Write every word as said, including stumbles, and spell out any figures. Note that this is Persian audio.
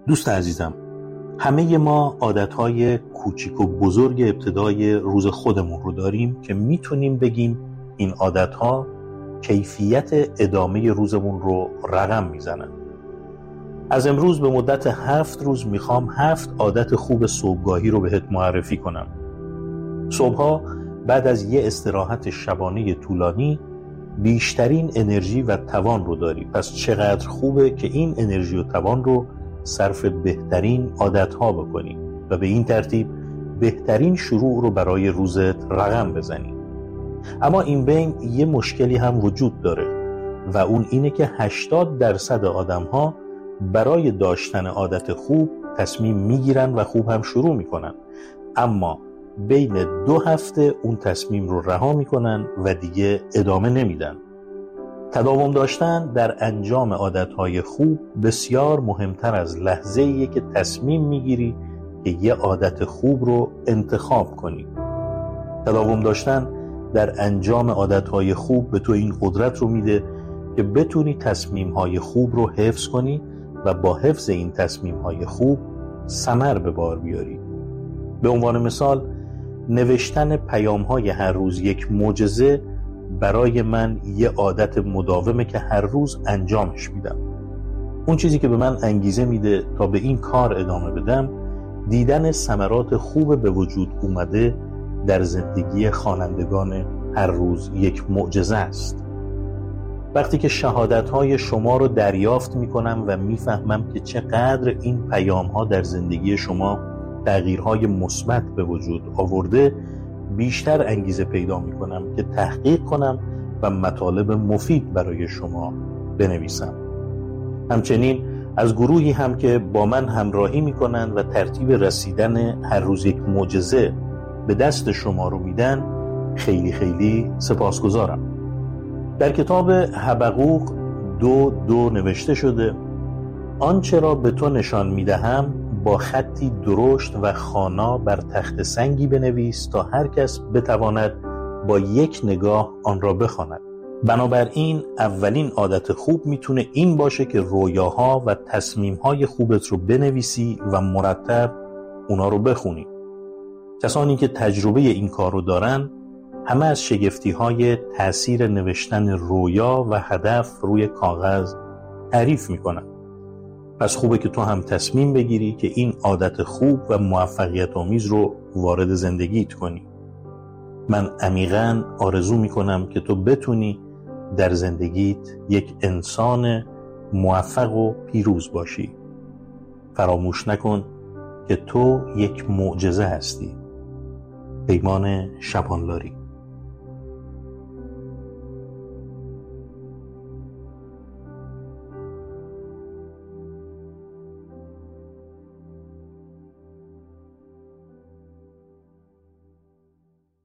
دوست عزیزم، همه ما عادتهای کوچیک و بزرگ ابتدای روز خودمون رو داریم که میتونیم بگیم این عادتها کیفیت ادامه روزمون رو رقم میزنن. از امروز به مدت هفت روز میخوام هفت عادت خوب صبحگاهی رو بهت معرفی کنم. صبحها بعد از یه استراحت شبانه طولانی بیشترین انرژی و توان رو داری، پس چقدر خوبه که این انرژی و توان رو صرف بهترین عادتها بکنی و به این ترتیب بهترین شروع رو برای روزت رقم بزنی. اما این بین یه مشکلی هم وجود داره و اون اینه که هشتاد درصد آدم‌ها برای داشتن عادت خوب تصمیم میگیرن و خوب هم شروع میکنن، اما بین دو هفته اون تصمیم رو رها میکنن و دیگه ادامه نمیدن. تداوم داشتن در انجام عادتهای خوب بسیار مهمتر از لحظه‌ایه که تصمیم میگیری که یه عادت خوب رو انتخاب کنی. تداوم داشتن در انجام عادتهای خوب به تو این قدرت رو میده که بتونی تصمیمهای خوب رو حفظ کنی و با حفظ این تصمیمهای خوب ثمر به بار بیاری. به عنوان مثال، نوشتن پیام‌های هر روز یک معجزه برای من یه عادت مداومه که هر روز انجامش میدم. اون چیزی که به من انگیزه میده تا به این کار ادامه بدم دیدن ثمرات خوب به وجود اومده در زندگی خوانندگان هر روز یک معجزه است. وقتی که شهادت‌های شما رو دریافت میکنم و میفهمم که چقدر این پیام‌ها در زندگی شما تغییرهای مثبت به وجود آورده، بیشتر انگیزه پیدا میکنم که تحقیق کنم و مطالب مفید برای شما بنویسم. همچنین از گروهی هم که با من همراهی میکنن و ترتیب رسیدن هر روز یک معجزه به دست شما رو میدن خیلی خیلی سپاسگزارم. در کتاب حبقوق دو دو نوشته شده: آنچه را به تو نشان میدهم با خطی درشت و خوانا بر تخت سنگی بنویس تا هر کس بتواند با یک نگاه آن را بخواند. بنابراین اولین عادت خوب میتونه این باشه که رویاها و تصمیمهای خوبت رو بنویسی و مرتب اونا رو بخونی. کسانی که تجربه این کار رو دارن همه از شگفتی‌های تأثیر نوشتن رویا و هدف روی کاغذ تعریف میکنن. پس خوبه که تو هم تصمیم بگیری که این عادت خوب و موفقیت آمیز رو وارد زندگیت کنی. من عمیقاً آرزو میکنم که تو بتونی در زندگیت یک انسان موفق و پیروز باشی. فراموش نکن که تو یک معجزه هستی. پیمان شبانلاری.